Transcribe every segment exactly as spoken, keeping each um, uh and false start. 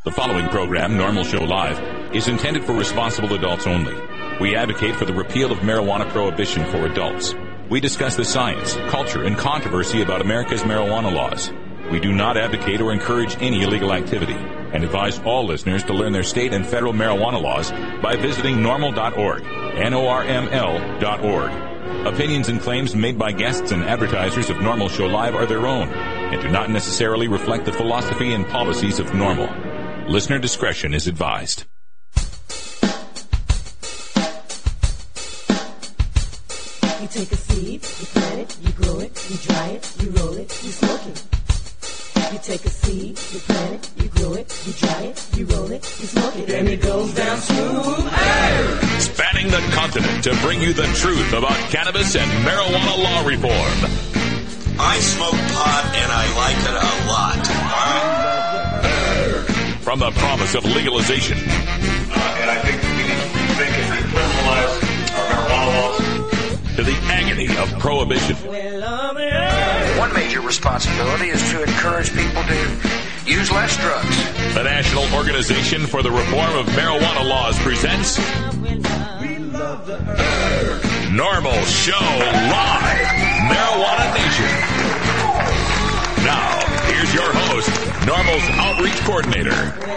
The following program, Normal Show Live, is intended for responsible adults only. We advocate for the repeal of marijuana prohibition for adults. We discuss the science, culture, and controversy about America's marijuana laws. We do not advocate or encourage any illegal activity and advise all listeners to learn their state and federal marijuana laws by visiting normal dot org, N O R M L dot org. Opinions and claims made by guests and advertisers of Normal Show Live are their own and do not necessarily reflect the philosophy and policies of Normal. Listener discretion is advised. You take a seed, you plant it, you grow it, you dry it, you roll it, you smoke it. You take a seed, you plant it, you grow it, you dry it, you roll it, you smoke it, and it goes down smooth. Hey! Spanning the continent to bring you the truth about cannabis and marijuana law reform. I smoke pot and I like it a lot. From the promise of legalization. Uh, and I think we need to rethink and decriminalize our marijuana laws. To the agony of prohibition. One major responsibility is to encourage people to use less drugs. The National Organization for the Reform of Marijuana Laws presents Normal Show Live, Marijuana Nation. Now, here's your host, Normal's Outreach Coordinator,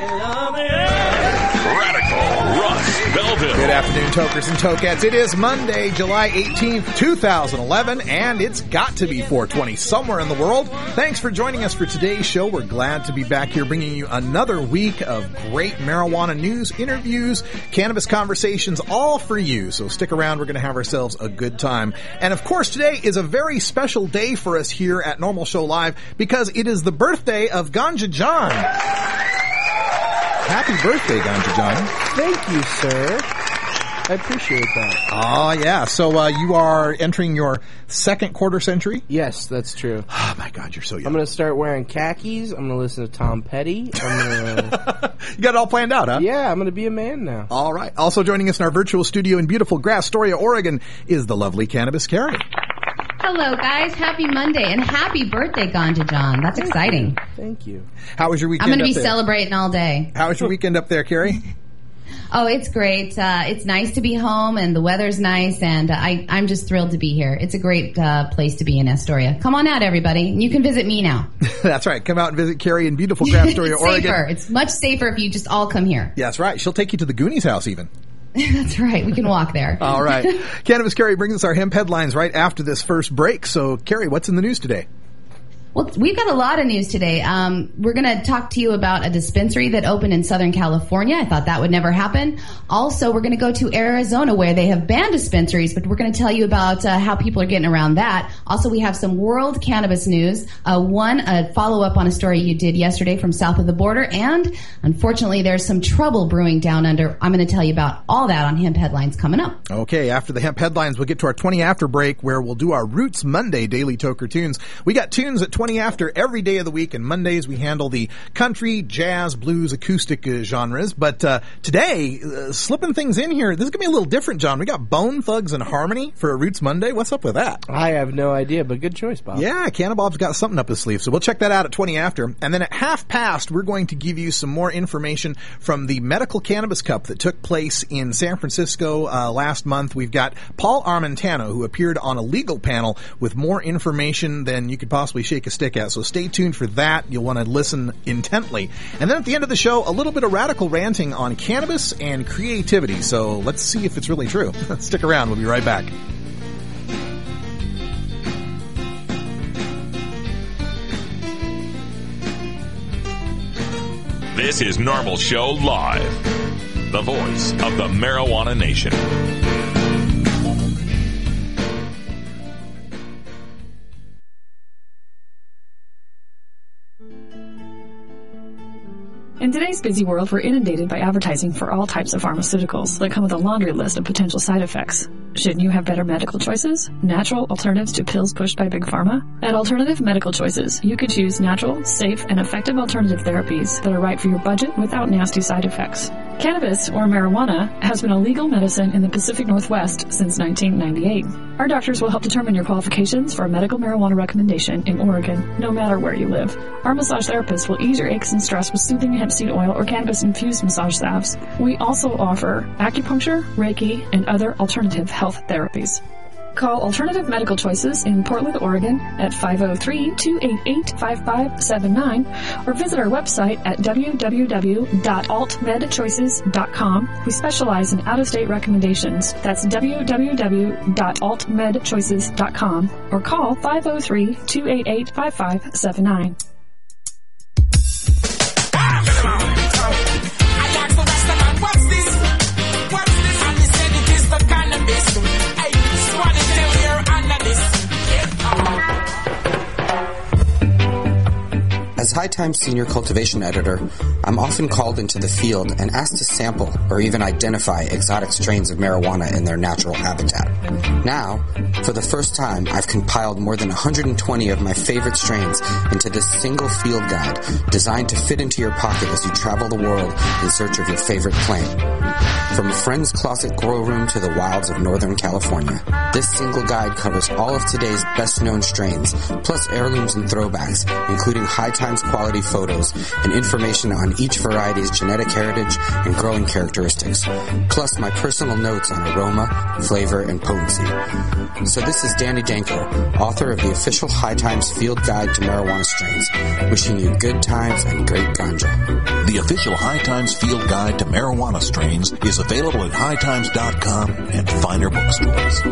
Radical Russ Belville. Good afternoon, tokers and tokettes. It is Monday, July eighteenth, twenty eleven, and it's got to be four twenty somewhere in the world. Thanks for joining us for today's show. We're glad to be back here bringing you another week of great marijuana news, interviews, cannabis conversations, all for you. So stick around. We're going to have ourselves a good time. And of course, today is a very special day for us here at Normal Show Live because it is the birthday of Ganja John. Happy birthday, Ganja John. Thank you, sir. I appreciate that. Oh, yeah. So uh, you are entering your second quarter century? Yes, that's true. Oh, my God, you're so young. I'm going to start wearing khakis. I'm going to listen to Tom Petty. I'm gonna... You got it all planned out, huh? Yeah, I'm going to be a man now. All right. Also joining us in our virtual studio in beautiful Grastoria, Oregon, is the lovely Cannabis Carrie. Hello, guys. Happy Monday, and happy birthday, Ganja John. That's Thank exciting. You. Thank you. How was your weekend I'm going to be there? celebrating all day. How was your weekend up there, Carrie? Oh, it's great. Uh, it's nice to be home, and the weather's nice, and uh, I, I'm just thrilled to be here. It's a great uh, place to be in Astoria. Come on out, everybody. You can visit me now. That's right. Come out and visit Carrie in beautiful Grastoria, it's Oregon. Safer. It's much safer if you just all come here. Yeah, that's right. She'll take you to the Goonies house even. That's right. We can walk there. All right. Cannabis Carrie brings us our hemp headlines right after this first break. So, Carrie, what's in the news today? Well, we've got a lot of news today. Um, we're going to talk to you about a dispensary that opened in Southern California. I thought that would never happen. Also, we're going to go to Arizona where they have banned dispensaries, but we're going to tell you about uh, how people are getting around that. Also, we have some world cannabis news. Uh, one, a follow-up on a story you did yesterday from south of the border, and unfortunately, there's some trouble brewing down under. I'm going to tell you about all that on Hemp Headlines coming up. Okay, after the Hemp Headlines, we'll get to our twenty after break where we'll do our Roots Monday Daily Toker Tunes. We got tunes at twenty after every day of the week, and Mondays we handle the country, jazz, blues, acoustic uh, genres. But uh, today, uh, slipping things in here, this is going to be a little different, John. We got Bone Thugs and Harmony for a Roots Monday. What's up with that? I have no idea, but good choice, Bob. Yeah, Cannabob's got something up his sleeve, so we'll check that out at twenty after. And then at half past, we're going to give you some more information from the Medical Cannabis Cup that took place in San Francisco uh, last month. We've got Paul Armentano, who appeared on a legal panel with more information than you could possibly shake a stick at. So stay tuned for that. You'll want to listen intently. And then at the end of the show, a little bit of radical ranting on cannabis and creativity. So let's see if it's really true. Stick around. We'll be right back. This is Normal Show Live, the voice of the Marijuana Nation. In today's busy world, we're inundated by advertising for all types of pharmaceuticals that come with a laundry list of potential side effects. Shouldn't you have better medical choices? Natural alternatives to pills pushed by Big Pharma? At Alternative Medical Choices, you could choose natural, safe, and effective alternative therapies that are right for your budget without nasty side effects. Cannabis, or marijuana, has been a legal medicine in the Pacific Northwest since nineteen ninety-eight. Our doctors will help determine your qualifications for a medical marijuana recommendation in Oregon, no matter where you live. Our massage therapists will ease your aches and stress with soothing hemp seed oil or cannabis-infused massage salves. We also offer acupuncture, Reiki, and other alternative health therapies. Call Alternative Medical Choices in Portland, Oregon at five oh three, two eight eight, five five seven nine or visit our website at w w w dot alt med choices dot com. We specialize in out-of-state recommendations. That's w w w dot alt med choices dot com or call five oh three, two eight eight, five five seven nine. As High Times Senior Cultivation Editor, I'm often called into the field and asked to sample or even identify exotic strains of marijuana in their natural habitat. Now, for the first time, I've compiled more than one hundred twenty of my favorite strains into this single field guide designed to fit into your pocket as you travel the world in search of your favorite plant. From a friend's closet grow room to the wilds of Northern California, this single guide covers all of today's best-known strains, plus heirlooms and throwbacks, including High Times quality photos and information on each variety's genetic heritage and growing characteristics, plus my personal notes on aroma, flavor, and potency. So this is Danny Danko, author of the official High Times Field Guide to Marijuana Strains, wishing you good times and great ganja. The official High Times Field Guide to Marijuana Strains is available at high times dot com and finer bookstores.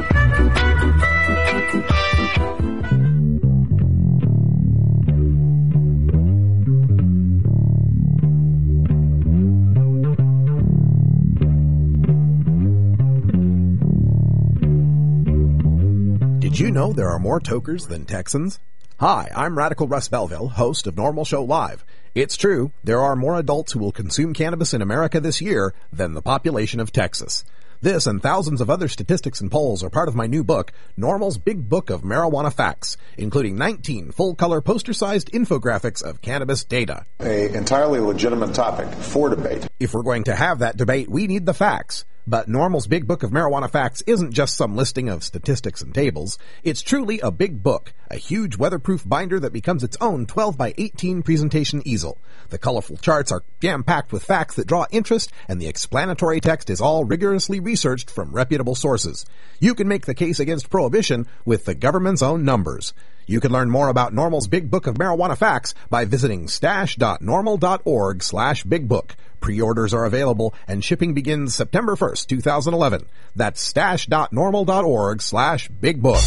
Did you know there are more tokers than Texans? Hi, I'm Radical Russ Belville, host of Normal Show Live. It's true, there are more adults who will consume cannabis in America this year than the population of Texas. This and thousands of other statistics and polls are part of my new book, Normal's Big Book of Marijuana Facts, including nineteen full-color poster-sized infographics of cannabis data. A entirely legitimate topic for debate. If we're going to have that debate, we need the facts. But Normal's Big Book of Marijuana Facts isn't just some listing of statistics and tables. It's truly a big book, a huge weatherproof binder that becomes its own twelve by eighteen presentation easel. The colorful charts are jam-packed with facts that draw interest, and the explanatory text is all rigorously researched from reputable sources. You can make the case against prohibition with the government's own numbers. You can learn more about Normal's Big Book of Marijuana Facts by visiting stash dot normal dot org slash big book. Pre-orders are available and shipping begins September first, two thousand eleven. That's stash dot normal dot org slash big book.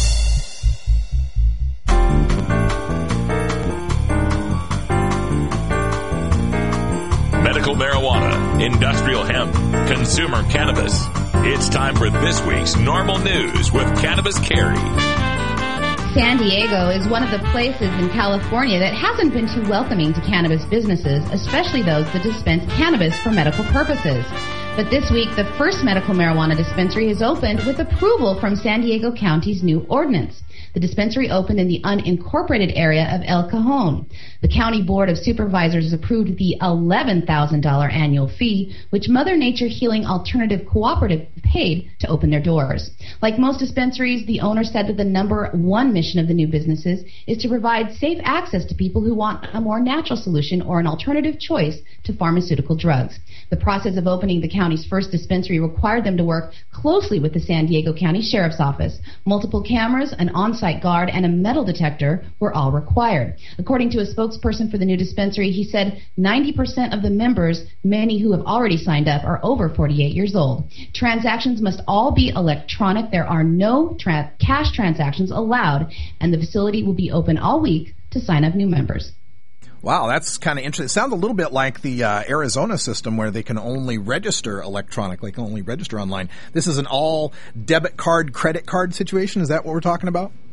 Medical marijuana, industrial hemp, consumer cannabis. It's time for this week's Normal News with Cannabis Carrie. San Diego is one of the places in California that hasn't been too welcoming to cannabis businesses, especially those that dispense cannabis for medical purposes. But this week, the first medical marijuana dispensary has opened with approval from San Diego County's new ordinance. The dispensary opened in the unincorporated area of El Cajon. The County Board of Supervisors approved the eleven thousand dollars annual fee, which Mother Nature Healing Alternative Cooperative paid to open their doors. Like most dispensaries, the owner said that the number one mission of the new businesses is to provide safe access to people who want a more natural solution or an alternative choice to pharmaceutical drugs. The process of opening the county's first dispensary required them to work closely with the San Diego County Sheriff's Office. Multiple cameras, an on-site guard, and a metal detector were all required. According to a spokesperson for the new dispensary, he said ninety percent of the members, many who have already signed up, are over forty-eight years old. Transactions must all be electronic. There are no tra- cash transactions allowed, and the facility will be open all week to sign up new members. Wow, that's kind of interesting. It sounds a little bit like the uh, Arizona system where they can only register electronically, can only register online. This is an all debit card, credit card situation. Is that what we're talking about?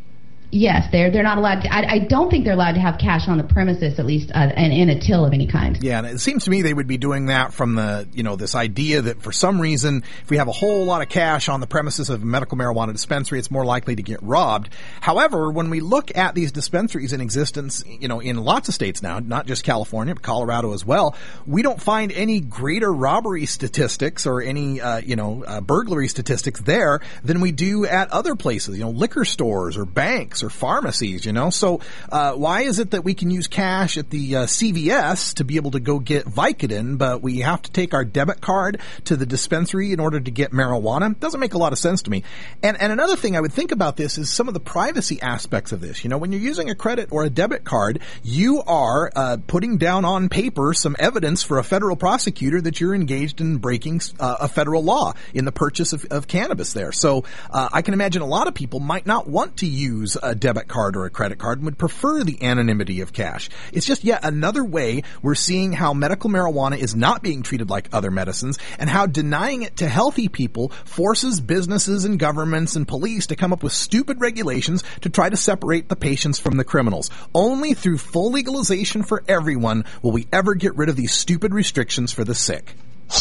Yes, they're they're not allowed to. I, I don't think they're allowed to have cash on the premises, at least, uh, and in a till of any kind. Yeah, and it seems to me they would be doing that from the, you know, this idea that for some reason, if we have a whole lot of cash on the premises of a medical marijuana dispensary, it's more likely to get robbed. However, when we look at these dispensaries in existence, you know, in lots of states now, not just California, but Colorado as well, we don't find any greater robbery statistics or any, uh, you know, uh, burglary statistics there than we do at other places, you know, liquor stores or banks or pharmacies, you know. So uh why is it that we can use cash at the uh, C V S to be able to go get Vicodin, but we have to take our debit card to the dispensary in order to get marijuana? Doesn't make a lot of sense to me. And and another thing I would think about this is some of the privacy aspects of this. You know, when you're using a credit or a debit card, you are uh putting down on paper some evidence for a federal prosecutor that you're engaged in breaking uh, a federal law in the purchase of, of cannabis there. So uh, I can imagine a lot of people might not want to use a debit card or a credit card and would prefer the anonymity of cash. It's just yet another way we're seeing how medical marijuana is not being treated like other medicines, and how denying it to healthy people forces businesses and governments and police to come up with stupid regulations to try to separate the patients from the criminals. Only through full legalization for everyone will we ever get rid of these stupid restrictions for the sick.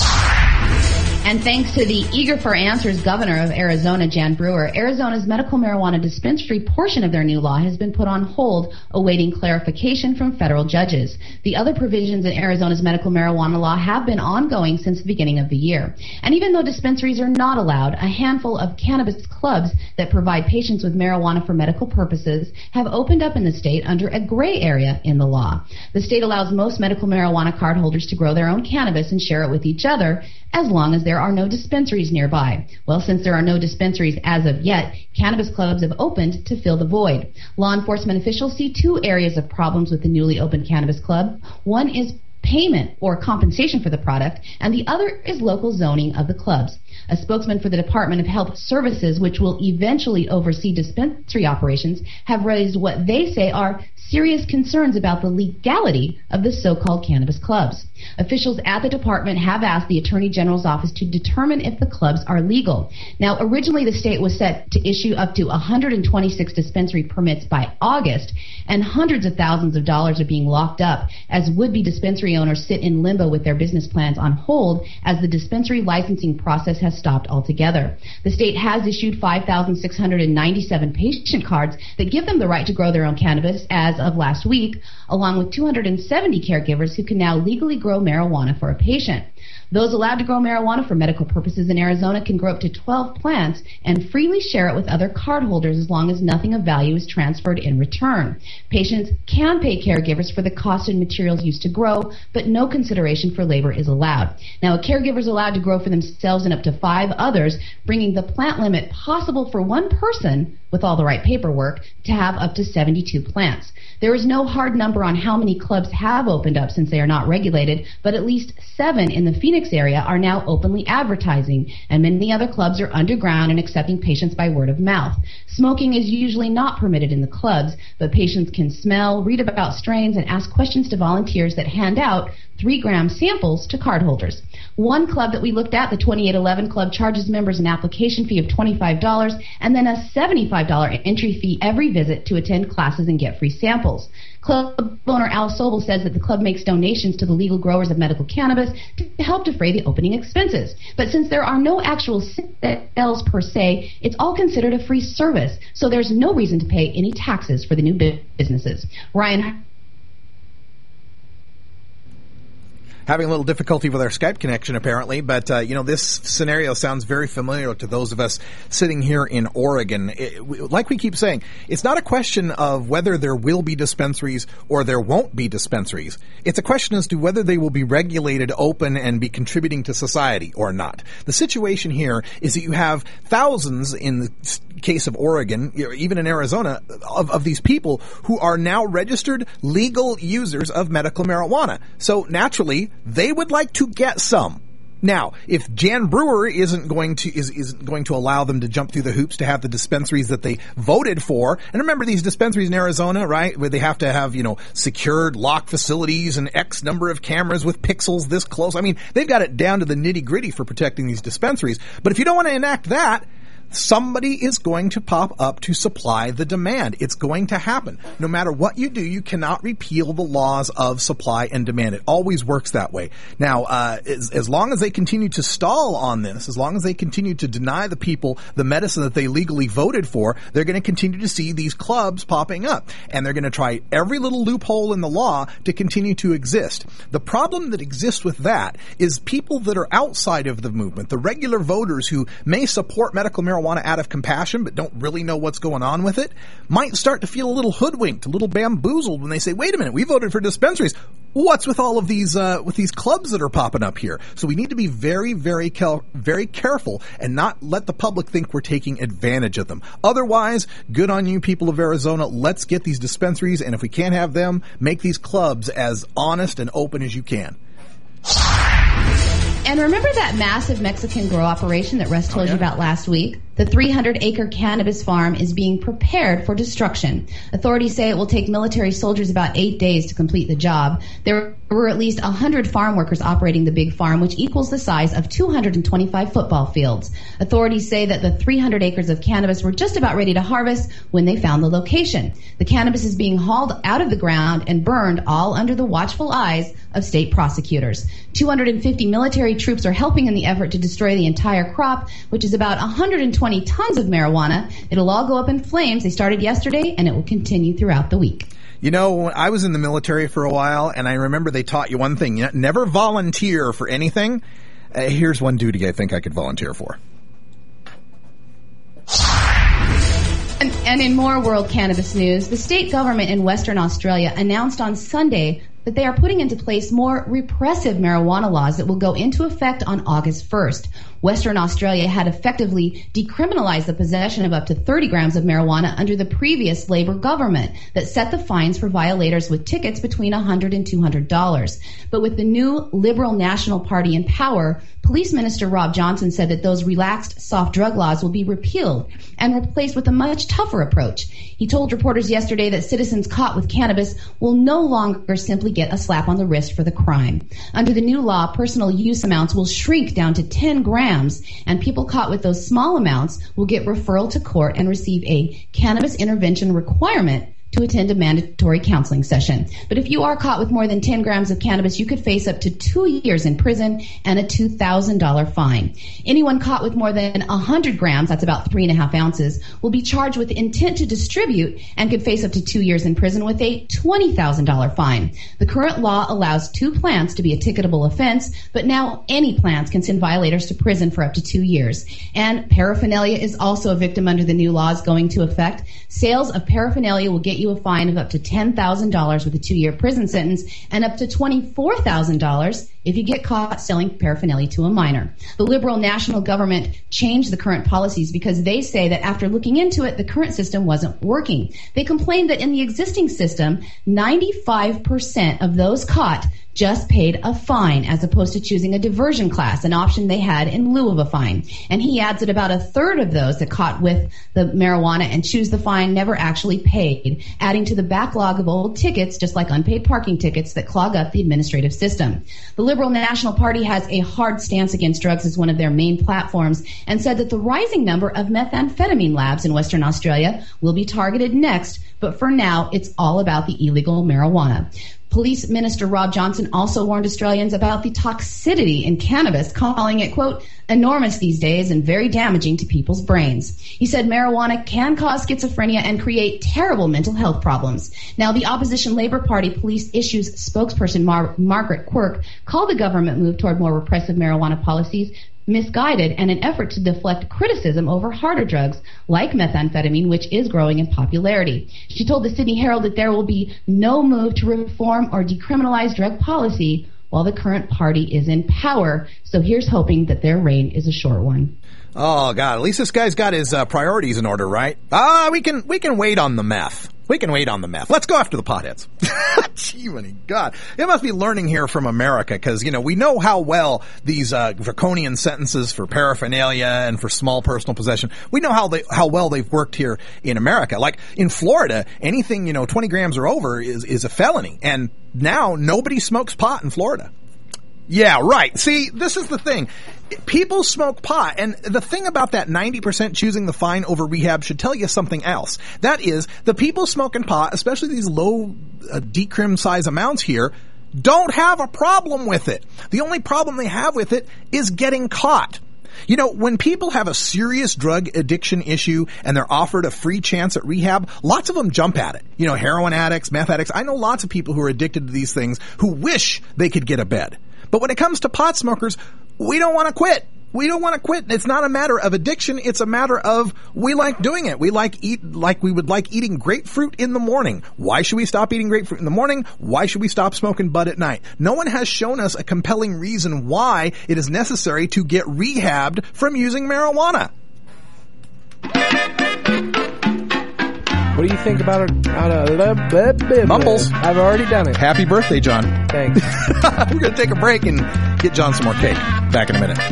And thanks to the eager for answers governor of Arizona, Jan Brewer, Arizona's medical marijuana dispensary portion of their new law has been put on hold, awaiting clarification from federal judges. The other provisions in Arizona's medical marijuana law have been ongoing since the beginning of the year. And even though dispensaries are not allowed, a handful of cannabis clubs that provide patients with marijuana for medical purposes have opened up in the state under a gray area in the law. The state allows most medical marijuana card holders to grow their own cannabis and share it with each other, as long as there are no dispensaries nearby. Well, since there are no dispensaries as of yet, cannabis clubs have opened to fill the void. Law enforcement officials see two areas of problems with the newly opened cannabis club. One is payment or compensation for the product, and the other is local zoning of the clubs. A spokesman for the Department of Health Services, which will eventually oversee dispensary operations, have raised what they say are serious concerns about the legality of the so-called cannabis clubs. Officials at the department have asked the Attorney General's office to determine if the clubs are legal. Now, originally the state was set to issue up to one hundred twenty-six dispensary permits by August, and hundreds of thousands of dollars are being locked up as would-be dispensary owners sit in limbo with their business plans on hold as the dispensary licensing process has stopped altogether. The state has issued five thousand six hundred ninety-seven patient cards that give them the right to grow their own cannabis as of last week, along with two hundred seventy caregivers who can now legally grow marijuana for a patient. Those allowed to grow marijuana for medical purposes in Arizona can grow up to twelve plants and freely share it with other cardholders as long as nothing of value is transferred in return. Patients can pay caregivers for the cost and materials used to grow, but no consideration for labor is allowed. Now, a caregiver is allowed to grow for themselves and up to five others, bringing the plant limit possible for one person, with all the right paperwork, to have up to seventy-two plants. There is no hard number on how many clubs have opened up since they are not regulated, but at least seven in the Phoenix area are now openly advertising, and many other clubs are underground and accepting patients by word of mouth. Smoking is usually not permitted in the clubs, but patients can smell, read about strains, and ask questions to volunteers that hand out three-gram samples to cardholders. One club that we looked at, the twenty-eight eleven Club, charges members an application fee of twenty-five dollars and then a seventy-five dollars entry fee every visit to attend classes and get free samples. Club owner Al Sobel says that the club makes donations to the legal growers of medical cannabis to help defray the opening expenses. But since there are no actual sales per se, it's all considered a free service, so there's no reason to pay any taxes for the new businesses. Ryan Having a little difficulty with our Skype connection, apparently, but, uh, you know, this scenario sounds very familiar to those of us sitting here in Oregon. It, like we keep saying, it's not a question of whether there will be dispensaries or there won't be dispensaries. It's a question as to whether they will be regulated, open, and be contributing to society or not. The situation here is that you have thousands, in the case of Oregon, even in Arizona, of, of these people who are now registered legal users of medical marijuana. So naturally, they would like to get some. Now, if Jan Brewer isn't going to is isn't going to allow them to jump through the hoops to have the dispensaries that they voted for, and remember these dispensaries in Arizona, right, where they have to have, you know, secured locked facilities and X number of cameras with pixels this close. I mean, they've got it down to the nitty gritty for protecting these dispensaries. But if you don't want to enact that, somebody is going to pop up to supply the demand. It's going to happen. No matter what you do, you cannot repeal the laws of supply and demand. It always works that way. Now, uh, as, as long as they continue to stall on this, as long as they continue to deny the people the medicine that they legally voted for, they're going to continue to see these clubs popping up. And they're going to try every little loophole in the law to continue to exist. The problem that exists with that is people that are outside of the movement, the regular voters who may support medical marijuana out of compassion but don't really know what's going on with it, might start to feel a little hoodwinked, a little bamboozled when they say, wait a minute, we voted for dispensaries. What's with all of these uh, with these clubs that are popping up here? So we need to be very, very, cal- very careful and not let the public think we're taking advantage of them. Otherwise, good on you, people of Arizona. Let's get these dispensaries, and if we can't have them, make these clubs as honest and open as you can. And remember that massive Mexican grow operation that Russ told oh, yeah. you about last week? The three hundred acre cannabis farm is being prepared for destruction. Authorities say it will take military soldiers about eight days to complete the job. There were at least one hundred farm workers operating the big farm, which equals the size of two hundred twenty-five football fields. Authorities say that the three hundred acres of cannabis were just about ready to harvest when they found the location. The cannabis is being hauled out of the ground and burned, all under the watchful eyes of state prosecutors. two hundred fifty military troops are helping in the effort to destroy the entire crop, which is about one hundred twenty tons of marijuana. It'll all go up in flames. They started yesterday, and it will continue throughout the week. You know, I was in the military for a while, and I remember they taught you one thing. You know, never volunteer for anything. Uh, here's one duty I think I could volunteer for. And, and in more world cannabis news, the state government in Western Australia announced on Sunday that they are putting into place more repressive marijuana laws that will go into effect on August first. Western Australia had effectively decriminalized the possession of up to thirty grams of marijuana under the previous Labor government that set the fines for violators with tickets between one hundred dollars and two hundred dollars. But with the new Liberal National Party in power, Police Minister Rob Johnson said that those relaxed soft drug laws will be repealed and replaced with a much tougher approach. He told reporters yesterday that citizens caught with cannabis will no longer simply get a slap on the wrist for the crime. Under the new law, personal use amounts will shrink down to ten grams, and people caught with those small amounts will get referral to court and receive a cannabis intervention requirement to attend a mandatory counseling session. But if you are caught with more than ten grams of cannabis, you could face up to two years in prison and a two thousand dollars fine. Anyone caught with more than one hundred grams, that's about three and a half ounces, will be charged with intent to distribute and could face up to two years in prison with a twenty thousand dollars fine. The current law allows two plants to be a ticketable offense, but now any plants can send violators to prison for up to two years. And paraphernalia is also a victim under the new laws going to effect. Sales of paraphernalia will get you a fine of up to ten thousand dollars with a two-year prison sentence and up to twenty-four thousand dollars if you get caught selling paraphernalia to a minor. The Liberal national government changed the current policies because they say that after looking into it, the current system wasn't working. They complained that in the existing system, ninety-five percent of those caught just paid a fine as opposed to choosing a diversion class, an option they had in lieu of a fine. And he adds that about a third of those that caught with the marijuana and choose the fine never actually paid, adding to the backlog of old tickets, just like unpaid parking tickets that clog up the administrative system. The Liberal National Party has a hard stance against drugs as one of their main platforms and said that the rising number of methamphetamine labs in Western Australia will be targeted next, but for now, it's all about the illegal marijuana. Police Minister Rob Johnson also warned Australians about the toxicity in cannabis, calling it, quote, enormous these days and very damaging to people's brains. He said marijuana can cause schizophrenia and create terrible mental health problems. Now, the opposition Labor Party Police Issues spokesperson Mar- Margaret Quirk called the government move toward more repressive marijuana policies misguided and an effort to deflect criticism over harder drugs like methamphetamine, which is growing in popularity. She told the Sydney Herald that there will be no move to reform or decriminalize drug policy while the current party is in power. So here's hoping that their reign is a short one. Oh, God. At least this guy's got his uh, priorities in order, right? Ah, we can we can wait on the meth. We can wait on the meth. Let's go after the potheads. Gee, my God. It must be learning here from America because, you know, we know how well these uh, draconian sentences for paraphernalia and for small personal possession, we know how they how well they've worked here in America. Like in Florida, anything, you know, twenty grams or over is, is a felony. And now nobody smokes pot in Florida. Yeah, right. See, this is the thing. People smoke pot, and the thing about that ninety percent choosing the fine over rehab should tell you something else. That is, the people smoking pot, especially these low uh, decrim size amounts here, don't have a problem with it. The only problem they have with it is getting caught. You know, when people have a serious drug addiction issue and they're offered a free chance at rehab, lots of them jump at it. You know, heroin addicts, meth addicts. I know lots of people who are addicted to these things who wish they could get a bed. But when it comes to pot smokers, we don't want to quit. We don't want to quit. It's not a matter of addiction. It's a matter of we like doing it. We like eat like we would like eating grapefruit in the morning. Why should we stop eating grapefruit in the morning? Why should we stop smoking bud at night? No one has shown us a compelling reason why it is necessary to get rehabbed from using marijuana. What do you think about a, about a Mumbles? I've already done it. Happy birthday, John. Thanks. We're going to take a break and get John some more cake. Back in a minute.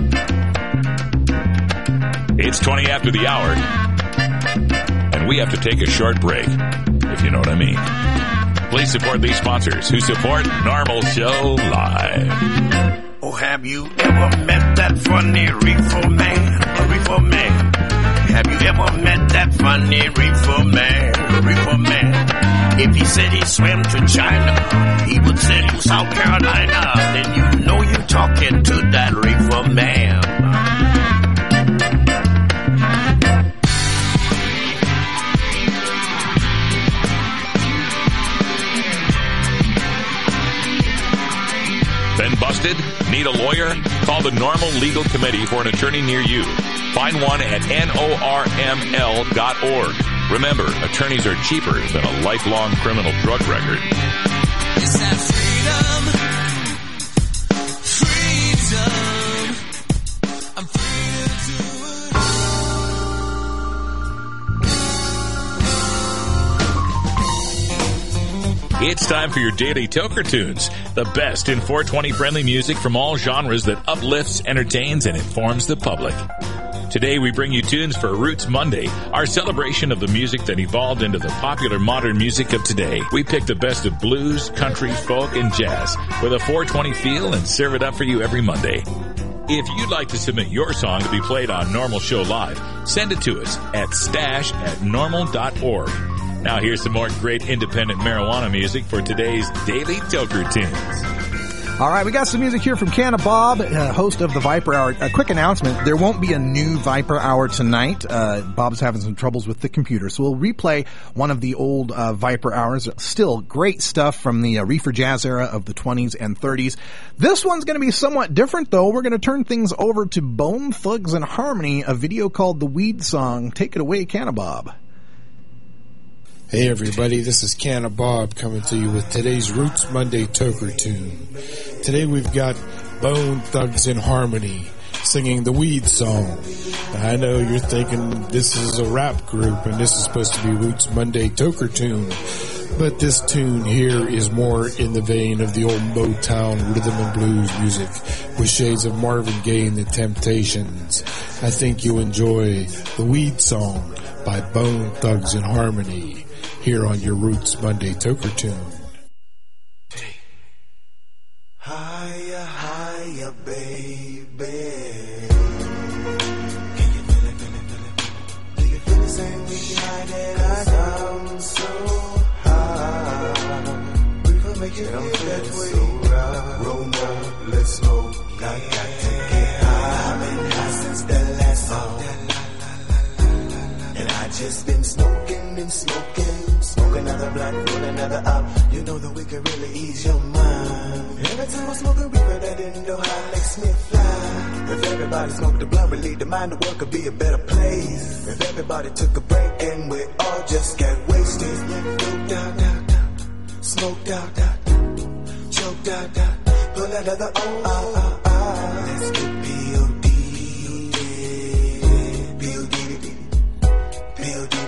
It's twenty after the hour, and we have to take a short break, if you know what I mean. Please support these sponsors who support Normal Show Live. Oh, have you ever met that funny reefer man? A reefer man. Have you ever met that funny reefer man? A reefer man. If he said he swam to China, he would send you South Carolina. Then you know you're talking to that reefer man. Been busted? Need a lawyer? Call the Normal Legal Committee for an attorney near you. Find one at N O R M L dot org. Remember, attorneys are cheaper than a lifelong criminal drug record. It's that freedom, freedom. I'm free to do it. It's time for your daily Toker Tunes, the best in four twenty friendly music from all genres that uplifts, entertains, and informs the public. Today we bring you tunes for Roots Monday, our celebration of the music that evolved into the popular modern music of today. We pick the best of blues, country, folk, and jazz with a four twenty feel and serve it up for you every Monday. If you'd like to submit your song to be played on Normal Show Live, send it to us at stash at normal dot org. Now here's some more great independent marijuana music for today's Daily Toker Tunes. All right, we got some music here from Canna Bob, uh, host of the Viper Hour. A quick announcement, there won't be a new Viper Hour tonight. Uh, Bob's having some troubles with the computer, so we'll replay one of the old uh, Viper Hours. Still great stuff from the uh, Reefer Jazz era of the twenties and thirties. This one's going to be somewhat different, though. We're going to turn things over to Bone Thugs and Harmony, a video called The Weed Song. Take it away, Canna Bob. Hey everybody, this is Canna Bob coming to you with today's Roots Monday Toker Tune. Today we've got Bone Thugs and Harmony singing the Weed Song. Now, I know you're thinking this is a rap group and this is supposed to be Roots Monday Toker Tune, but this tune here is more in the vein of the old Motown rhythm and blues music with shades of Marvin Gaye and the Temptations. I think you'll enjoy the Weed Song by Bone Thugs and Harmony here on your Roots Monday Toker Tune. Higher, higher, baby. Can you feel it, feel it, feel it? Do you feel the same way tonight that I sound so high? We will make you feel that way. So right. Roll more, let's smoke. I got to get high. I've been high since the last song. And I just been smoking and smoking. Smoke another blunt, roll another up. You know that we can really ease your mind. Every time I smoke a reefer, that Indo high makes me fly. If everybody smoked the blunt, relieve the mind, the world could be a better place. If everybody took a break and we all just get wasted. Smoke out, out, out. Smoke out, out. Choke out, out. Pull another oh, oh, oh, oh. Let's get P O D. P O D, P O D,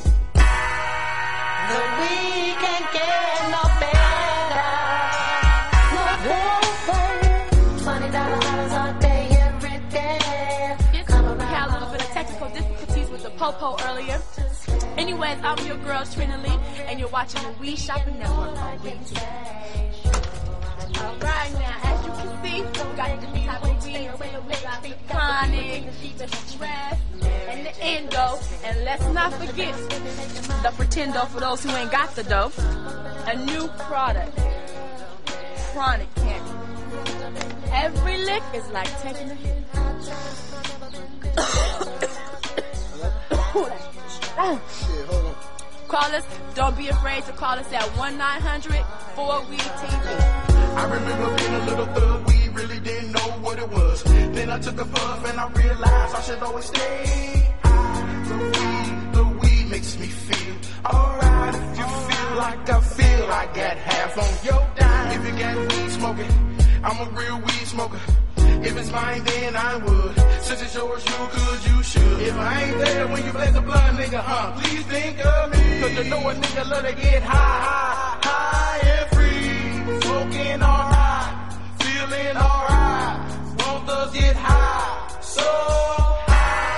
The weed can't get no better. No better. Twenty dollars all day, every day. You come around. We had a little bit of technical difficulties with the po-po earlier. Anyways, I'm your girl Trina Lee, and you're watching the Weed Shopping Network on Weed. All right now. as you can see, we got different type of weed. We got the chronic, the stress, and the endo. And let's not forget the pretendo for those who ain't got the dough. A new product, chronic candy. Every lick is like taking a hit. Call us, don't be afraid to call us at one nine hundred four weed T V. I remember being a little thug, we really didn't know what it was. Then I took a puff and I realized I should always stay high. The weed, the weed makes me feel alright. If you feel like I feel, I got half on your dime. If you got weed smoking, I'm a real weed smoker. If it's mine, then I would. Since it's yours, you could, you should. If I ain't there when you blaze the blunt, nigga, huh? Please think of me. Cause you know a nigga love to get high, high, high and free. Smoking alright, feeling alright. Won't us get high? So high,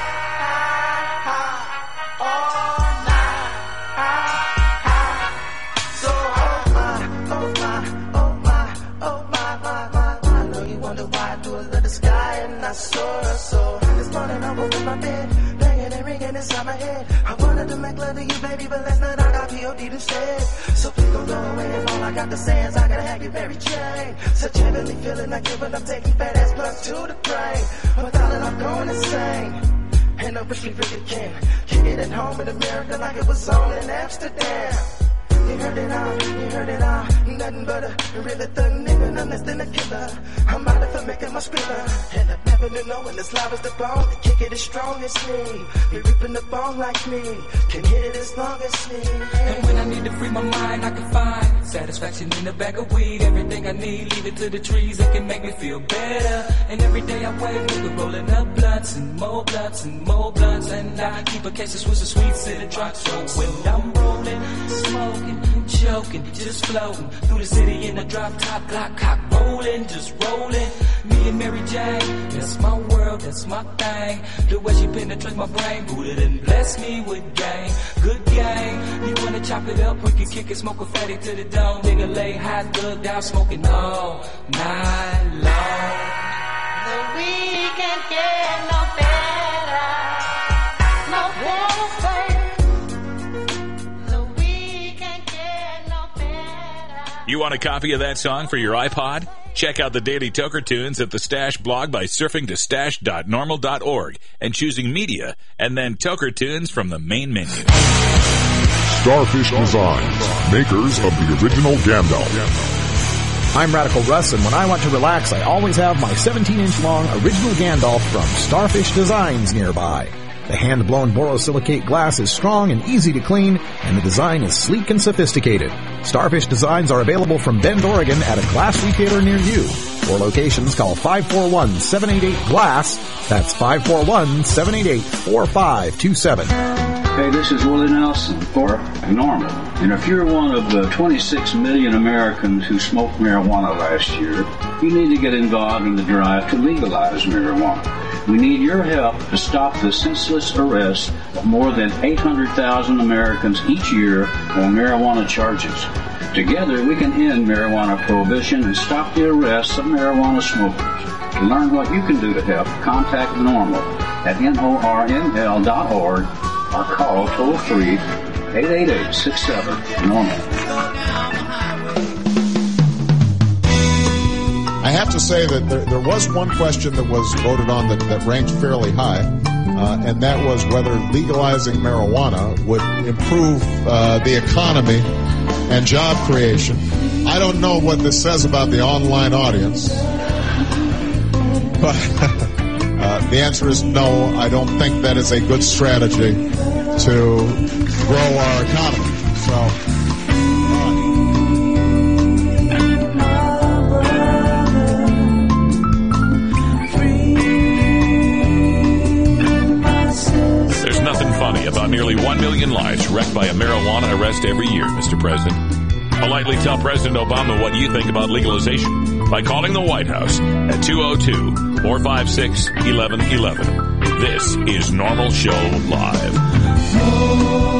high, all night. High, high. So high, oh my, oh my, oh my, my, my, my. I know you wonder why I do it to the sky and I soar so. This morning I woke in my bed, banging and ringing inside my head. I wanted to make love to you, baby, but last night I got P O D'd instead. So please don't go away if all I got to say is I gotta have you Mary Jane. Such heavenly feeling like giving up, taking fat ass blunts to the brain. But darling, I'm going insane. And I wish we really can kick it at home in America like it was on in Amsterdam. You heard it all, you heard it all. Nothing but a really thug nigga, none less than a killer. I'm out for making my scribble. And I've never been knowing as loud as the bone. The kick it as strong as me. Be ripping the bone like me. Can hit it as long as me. And when I need to free my mind, I can find satisfaction in a bag of weed. Everything I need, leave it to the trees. It can make me feel better. And every day I wake up rolling up blunts and more blunts and more blunts. And I keep a case of Swiss sweets in the trunk. So when I'm rolling, smoking, choking, just floating through the city in a drop top, Glock cock rolling, just rolling. Me and Mary Jane, that's my world, that's my thing. The way she penetrates my brain, booted and bless me with game, good game. You wanna chop it up, we can kick it, smoke a fatty to the dome. Nigga lay high, thugged out, smoking all night long. The weekend get no better, no better, baby. You want a copy of that song for your iPod? Check out the Daily Toker Tunes at the Stash blog by surfing to stash dot normal dot org and choosing Media, and then Toker Tunes from the main menu. Starfish Designs, makers of the original Gandalf. I'm Radical Russ, and when I want to relax, I always have my seventeen inch long original Gandalf from Starfish Designs nearby. The hand-blown borosilicate glass is strong and easy to clean, and the design is sleek and sophisticated. Starfish Designs are available from Bend, Oregon at a glass retailer near you. For locations, call five four one, seven eight eight, GLASS. That's five four one, seven eight eight, four five two seven. Hey, this is Willie Nelson for NORML. And if you're one of the twenty-six million Americans who smoked marijuana last year, you need to get involved in the drive to legalize marijuana. We need your help to stop the senseless arrest of more than eight hundred thousand Americans each year on marijuana charges. Together, we can end marijuana prohibition and stop the arrests of marijuana smokers. To learn what you can do to help, contact NORML at N O R M L dot org or call toll-free eight eight eight, six seven, NORML. I have to say that there, there was one question that was voted on that, that ranked fairly high, uh, and that was whether legalizing marijuana would improve uh, the economy and job creation. I don't know what this says about the online audience, but uh, the answer is no. I don't think that is a good strategy to grow our economy. So. About nearly one million lives wrecked by a marijuana arrest every year, Mister President. Politely tell President Obama what you think about legalization by calling the White House at two oh two, four five six, eleven eleven. This is NORML Show Live.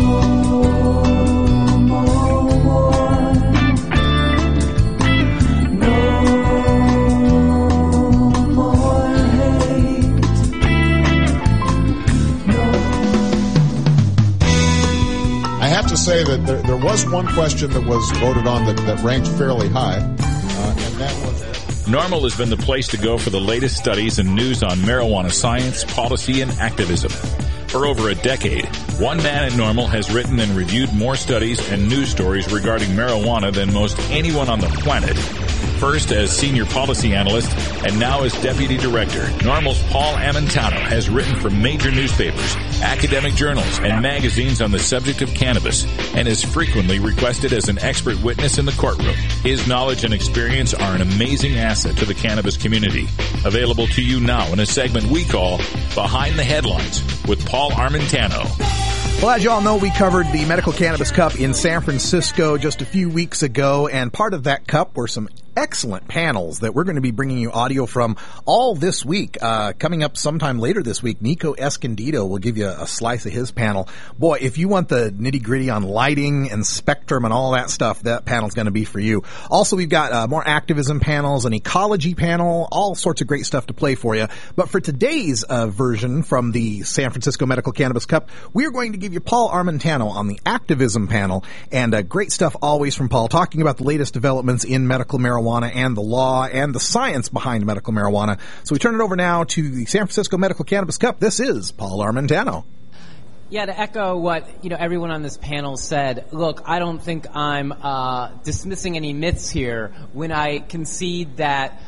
to say that there, there was one question that was voted on that, that ranked fairly high, uh, and that was... Normal has been the place to go for the latest studies and news on marijuana science, policy, and activism. For over a decade, one man at Normal has written and reviewed more studies and news stories regarding marijuana than most anyone on the planet. First as senior policy analyst and now as deputy director, Normal's Paul Amintano has written for major newspapers, academic journals, and magazines on the subject of cannabis and is frequently requested as an expert witness in the courtroom. His knowledge and experience are an amazing asset to the cannabis community. Available to you now in a segment we call Behind the Headlines with Paul Armentano. Well, as you all know, we covered the Medical Cannabis Cup in San Francisco just a few weeks ago, and part of that cup were some excellent panels that we're going to be bringing you audio from all this week. Uh, coming up sometime later this week, Nico Escondido will give you a, a slice of his panel. Boy, if you want the nitty-gritty on lighting and spectrum and all that stuff, that panel's going to be for you. Also, we've got uh, more activism panels, an ecology panel, all sorts of great stuff to play for you. But for today's uh, version from the San Francisco Medical Cannabis Cup, we are going to give you Paul Armentano on the activism panel, and uh, great stuff always from Paul, talking about the latest developments in medical marijuana and the law and the science behind medical marijuana. So we turn it over now to the San Francisco Medical Cannabis Cup. This is Paul Armentano. Yeah, to echo what, you know, everyone on this panel said, look, I don't think I'm uh, dismissing any myths here when I concede that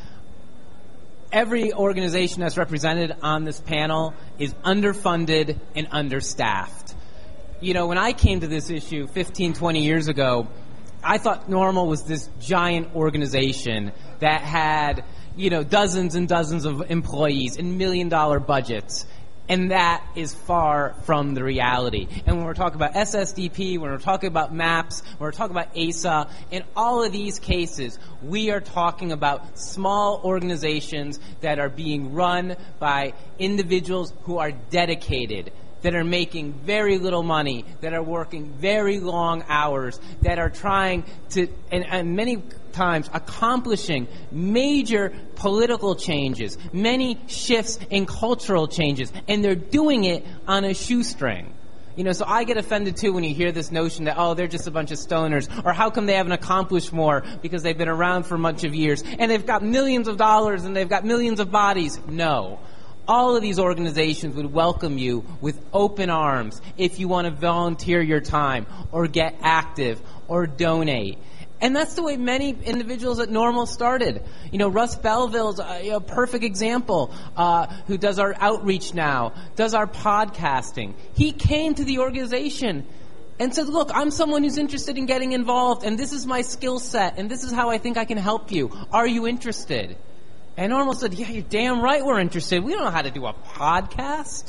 every organization that's represented on this panel is underfunded and understaffed. You know, when I came to this issue fifteen, twenty years ago, I thought Normal was this giant organization that had, you know, dozens and dozens of employees and million dollar budgets. And that is far from the reality. And when we're talking about S S D P, when we're talking about MAPS, when we're talking about A S A, in all of these cases, we are talking about small organizations that are being run by individuals who are dedicated, that are making very little money, that are working very long hours, that are trying to, and, and many times accomplishing major political changes, many shifts in cultural changes, and they're doing it on a shoestring. You know, so I get offended too when you hear this notion that, oh, they're just a bunch of stoners, or how come they haven't accomplished more because they've been around for a bunch of years, and they've got millions of dollars and they've got millions of bodies. No. All of these organizations would welcome you with open arms if you want to volunteer your time or get active or donate. And that's the way many individuals at Normal started. You know, Russ Belville's a, a perfect example, uh, who does our outreach now, does our podcasting. He came to the organization and said, look, I'm someone who's interested in getting involved, and this is my skill set, and this is how I think I can help you. Are you interested? And Normal said, yeah, you're damn right we're interested. We don't know how to do a podcast.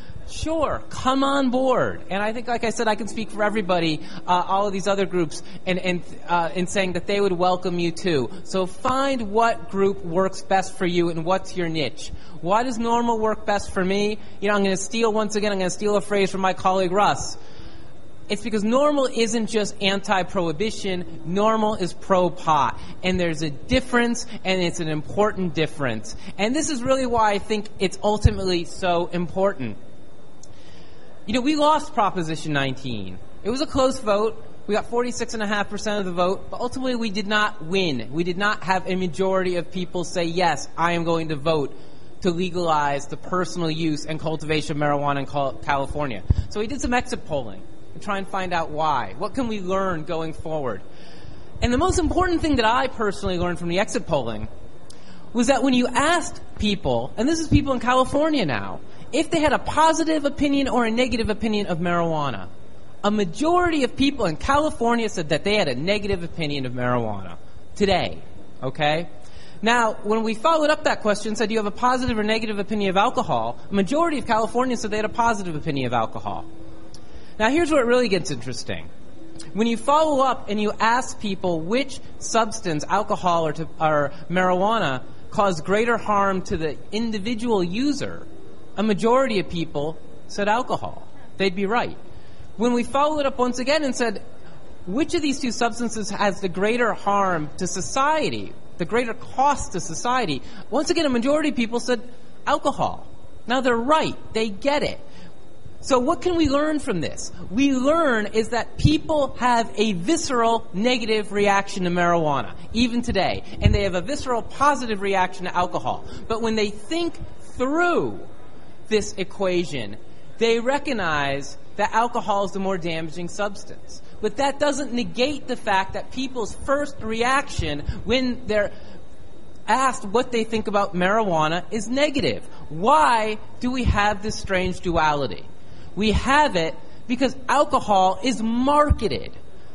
Sure, come on board. And I think, like I said, I can speak for everybody, uh, all of these other groups, and, and uh, in saying that they would welcome you too. So find what group works best for you and what's your niche. Why does Normal work best for me? You know, I'm going to steal, once again, I'm going to steal a phrase from my colleague Russ. It's because Normal isn't just anti-prohibition. Normal is pro-pot. And there's a difference, and it's an important difference. And this is really why I think it's ultimately so important. You know, we lost Proposition nineteen. It was a close vote. We got forty-six point five percent of the vote, but ultimately we did not win. We did not have a majority of people say, yes, I am going to vote to legalize the personal use and cultivation of marijuana in California. So we did some exit polling and try and find out why. What can we learn going forward? And the most important thing that I personally learned from the exit polling was that when you asked people, and this is people in California now, if they had a positive opinion or a negative opinion of marijuana, a majority of people in California said that they had a negative opinion of marijuana today, okay? Now, when we followed up that question, said, do you have a positive or negative opinion of alcohol? A majority of Californians said they had a positive opinion of alcohol. Now, here's where it really gets interesting. When you follow up and you ask people which substance, alcohol or, to, or marijuana, cause greater harm to the individual user, a majority of people said alcohol. They'd be right. When we followed up once again and said, which of these two substances has the greater harm to society, the greater cost to society, once again, a majority of people said alcohol. Now, they're right. They get it. So what can we learn from this? We learn is that people have a visceral negative reaction to marijuana, even today. And they have a visceral positive reaction to alcohol. But when they think through this equation, they recognize that alcohol is the more damaging substance. But that doesn't negate the fact that people's first reaction when they're asked what they think about marijuana is negative. Why do we have this strange duality? We have it because alcohol is marketed.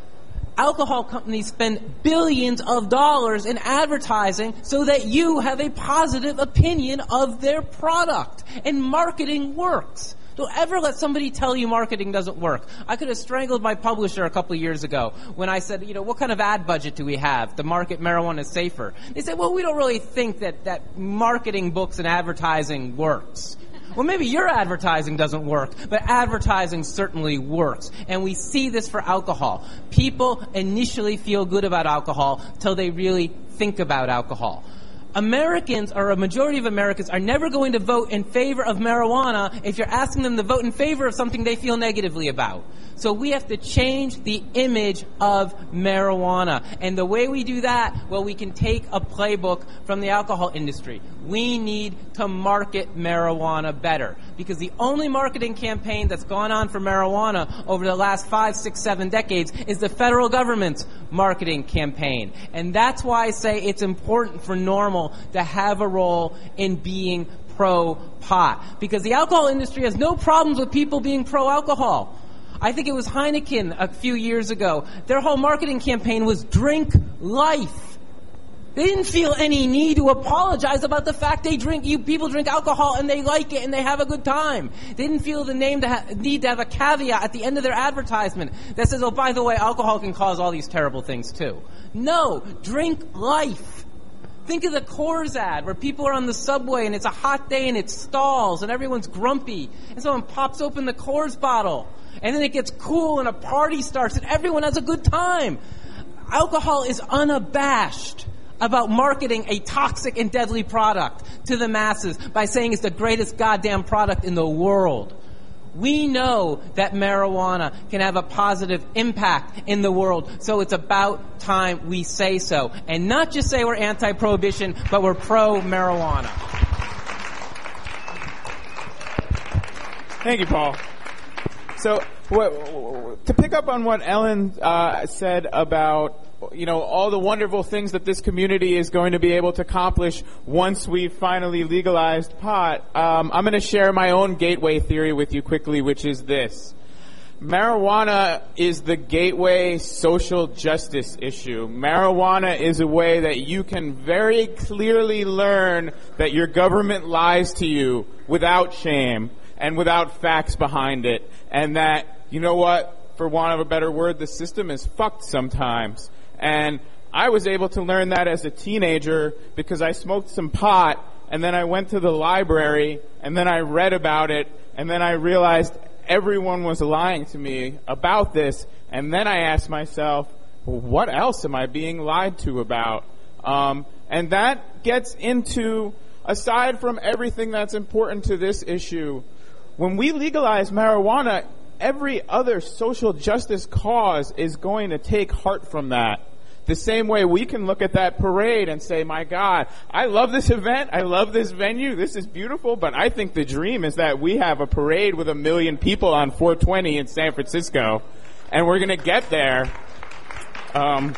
Alcohol companies spend billions of dollars in advertising so that you have a positive opinion of their product. And marketing works. Don't ever let somebody tell you marketing doesn't work. I could have strangled my publisher a couple of years ago when I said, you know, what kind of ad budget do we have to market marijuana safer? They said, well, we don't really think that, that marketing books and advertising works. Well, maybe your advertising doesn't work, but advertising certainly works. And we see this for alcohol. People initially feel good about alcohol till they really think about alcohol. Americans, or a majority of Americans, are never going to vote in favor of marijuana if you're asking them to vote in favor of something they feel negatively about. So we have to change the image of marijuana. And the way we do that, well, we can take a playbook from the alcohol industry. We need to market marijuana better. Because the only marketing campaign that's gone on for marijuana over the last five, six, seven decades is the federal government's marketing campaign. And that's why I say it's important for NORML to have a role in being pro-pot. Because the alcohol industry has no problems with people being pro-alcohol. I think it was Heineken a few years ago. Their whole marketing campaign was drink life. They didn't feel any need to apologize about the fact they drink, you people drink alcohol and they like it and they have a good time. They didn't feel the name to ha- need to have a caveat at the end of their advertisement that says, oh, by the way, alcohol can cause all these terrible things too. No, drink life. Think of the Coors ad where people are on the subway and it's a hot day and it stalls and everyone's grumpy and someone pops open the Coors bottle and then it gets cool and a party starts and everyone has a good time. Alcohol is unabashed about marketing a toxic and deadly product to the masses by saying it's the greatest goddamn product in the world. We know that marijuana can have a positive impact in the world, so it's about time we say so. And not just say we're anti-prohibition, but we're pro-marijuana. Thank you, Paul. So, what, to pick up on what Ellen uh, said about, you know, all the wonderful things that this community is going to be able to accomplish once we've finally legalized pot, um, I'm going to share my own gateway theory with you quickly, which is this. Marijuana is the gateway social justice issue. Marijuana is a way that you can very clearly learn that your government lies to you without shame and without facts behind it, and that, you know what, for want of a better word, the system is fucked sometimes. And I was able to learn that as a teenager because I smoked some pot, and then I went to the library, and then I read about it, and then I realized everyone was lying to me about this, and then I asked myself, well, what else am I being lied to about? Um, and that gets into, aside from everything that's important to this issue, when we legalize marijuana, every other social justice cause is going to take heart from that. The same way we can look at that parade and say, my God, I love this event, I love this venue, this is beautiful, but I think the dream is that we have a parade with a million people on four twenty in San Francisco, and we're going to get there. Um,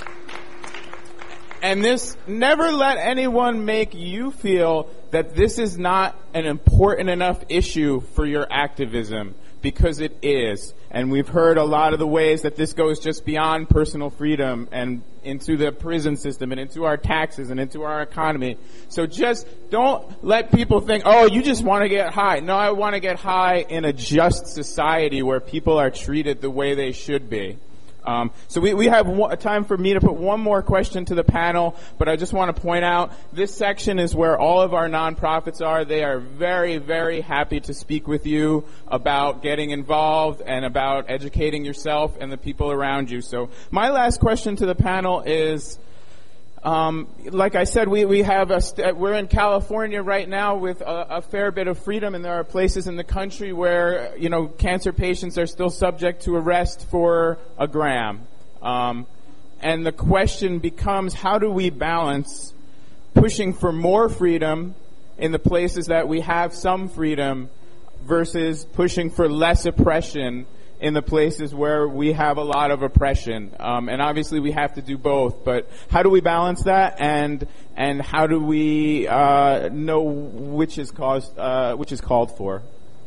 and this, never let anyone make you feel that this is not an important enough issue for your activism, because it is. And we've heard a lot of the ways that this goes just beyond personal freedom and into the prison system and into our taxes and into our economy. So just don't let people think, oh, you just want to get high. No, I want to get high in a just society where people are treated the way they should be. Um, so we, we have one, time for me to put one more question to the panel, but I just want to point out this section is where all of our nonprofits are. They are very, very happy to speak with you about getting involved and about educating yourself and the people around you. So my last question to the panel is, Um, like I said, we, we have a st- we're in California right now with a, a fair bit of freedom, and there are places in the country where, you know, cancer patients are still subject to arrest for a gram. Um, and the question becomes, how do we balance pushing for more freedom in the places that we have some freedom versus pushing for less oppression in the places where we have a lot of oppression? Um, and obviously we have to do both, but how do we balance that, and and how do we uh, know which is caused, uh, which is called for?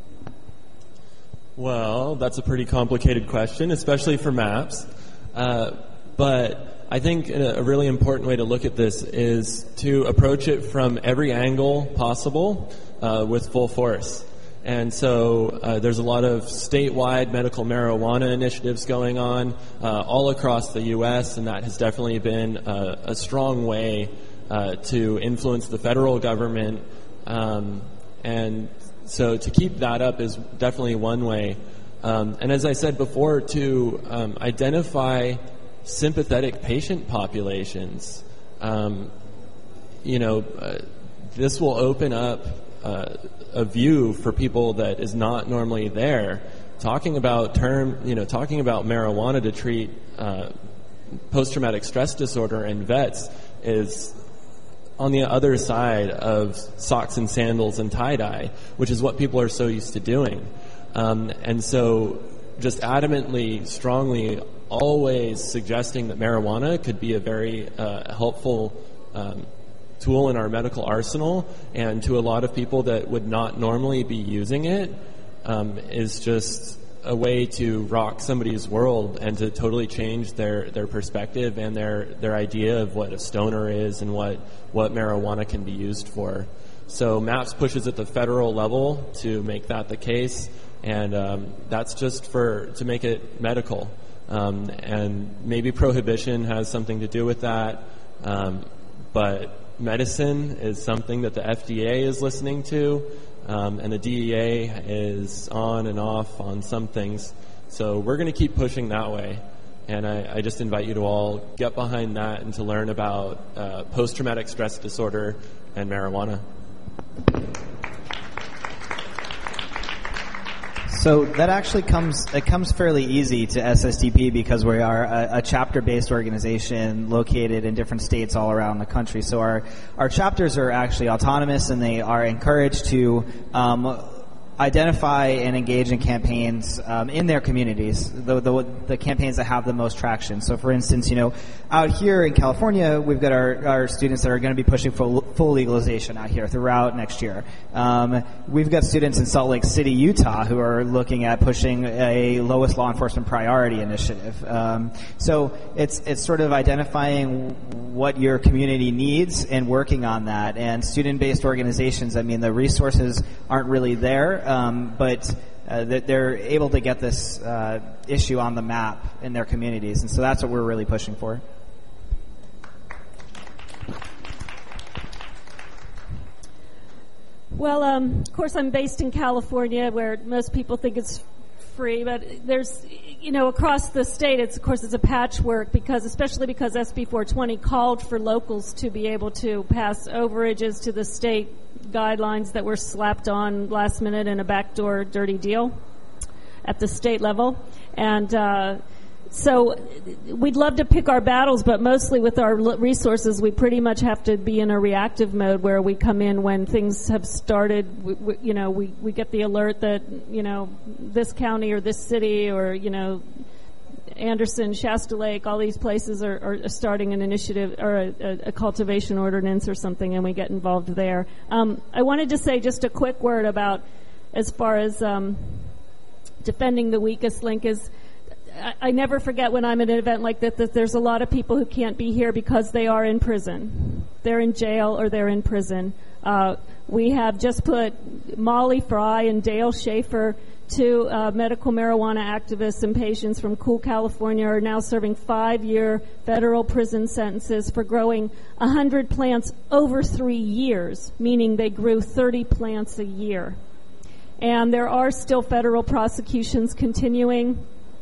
Well, that's a pretty complicated question, especially for MAPS. Uh, but I think a really important way to look at this is to approach it from every angle possible uh, with full force. And so uh, there's a lot of statewide medical marijuana initiatives going on uh, all across the U S, and that has definitely been a, a strong way uh, to influence the federal government. Um, and so to keep that up is definitely one way. Um, and as I said before, to um, identify sympathetic patient populations, um, you know, uh, this will open up uh, a view for people that is not normally there. Talking about term, you know, talking about marijuana to treat uh, post-traumatic stress disorder in vets is on the other side of socks and sandals and tie-dye, which is what people are so used to doing. Um, and so just adamantly, strongly, always suggesting that marijuana could be a very uh, helpful um, tool in our medical arsenal, and to a lot of people that would not normally be using it, um, is just a way to rock somebody's world and to totally change their, their perspective and their, their idea of what a stoner is and what, what marijuana can be used for. So MAPS pushes at the federal level to make that the case, and um, that's just for to make it medical. Um, and maybe prohibition has something to do with that, um, but medicine is something that the F D A is listening to, um, and the D E A is on and off on some things. So we're going to keep pushing that way, and I, I just invite you to all get behind that and to learn about uh, post-traumatic stress disorder and marijuana. So that actually comes, it comes fairly easy to S S D P because we are a, a chapter-based organization located in different states all around the country. So our, our chapters are actually autonomous, and they are encouraged to um, identify and engage in campaigns um, in their communities, the, the, the campaigns that have the most traction. So for instance, you know, out here in California, we've got our, our students that are going to be pushing for full legalization out here throughout next year. Um, we've got students in Salt Lake City, Utah, who are looking at pushing a lowest law enforcement priority initiative. Um, so it's it's sort of identifying what your community needs and working on that. And student-based organizations, I mean, the resources aren't really there, um, but uh, they're able to get this uh, issue on the map in their communities. And so that's what we're really pushing for. Well, um, of course, I'm based in California, where most people think it's free, but there's, you know, across the state, it's, of course, it's a patchwork, because, especially because S B four twenty called for locals to be able to pass overages to the state guidelines that were slapped on last minute in a backdoor dirty deal at the state level. And, uh, So we'd love to pick our battles, but mostly with our resources, we pretty much have to be in a reactive mode where we come in when things have started. We, we, you know, we, we get the alert that, you know, this county or this city or, you know, Anderson, Shasta Lake, all these places are, are starting an initiative or a, a cultivation ordinance or something, and we get involved there. Um, I wanted to say just a quick word about as far as um, defending the weakest link is, I never forget when I'm at an event like that that there's a lot of people who can't be here because they are in prison. They're in jail or they're in prison. Uh, we have just put Molly Fry and Dale Schaefer, two uh, medical marijuana activists and patients from Cool, California, are now serving five-year federal prison sentences for growing one hundred plants over three years, meaning they grew thirty plants a year. And there are still federal prosecutions continuing.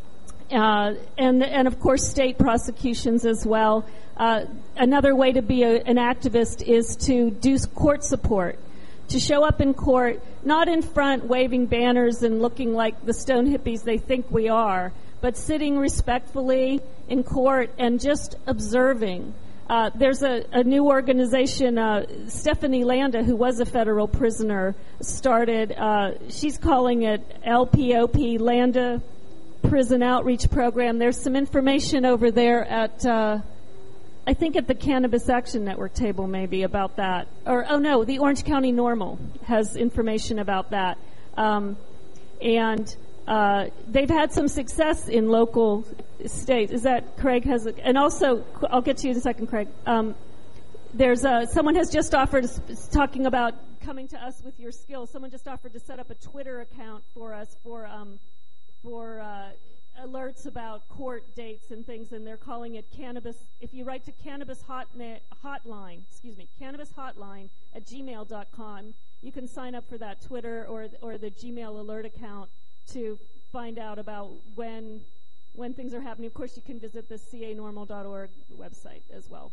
uh, and and of course state prosecutions as well. Uh, another way to be a, an activist is to do court support, to show up in court, not in front waving banners and looking like the stone hippies they think we are, but sitting respectfully in court and just observing. Uh, there's a, a new organization, uh, Stephanie Landa, who was a federal prisoner, started. Uh, she's calling it L P O P, Landa Prison Outreach Program. There's some information over there at, uh, I think at the Cannabis Action Network table maybe about that. Or, oh no, the Orange County Normal has information about that. Um, and uh, they've had some success in local states. Is that Craig has? A, and also, I'll get to you in a second, Craig. Um, there's a, someone has just offered, talking about coming to us with your skills. Someone just offered to set up a Twitter account for us for um, for uh, alerts about court dates and things, and they're calling it Cannabis. If you write to Cannabis Hotnet, Hotline, excuse me, Cannabis Hotline at gmail dot com, you can sign up for that Twitter or or the Gmail alert account to find out about when when things are happening. Of course, you can visit the C A normal dot org website as well.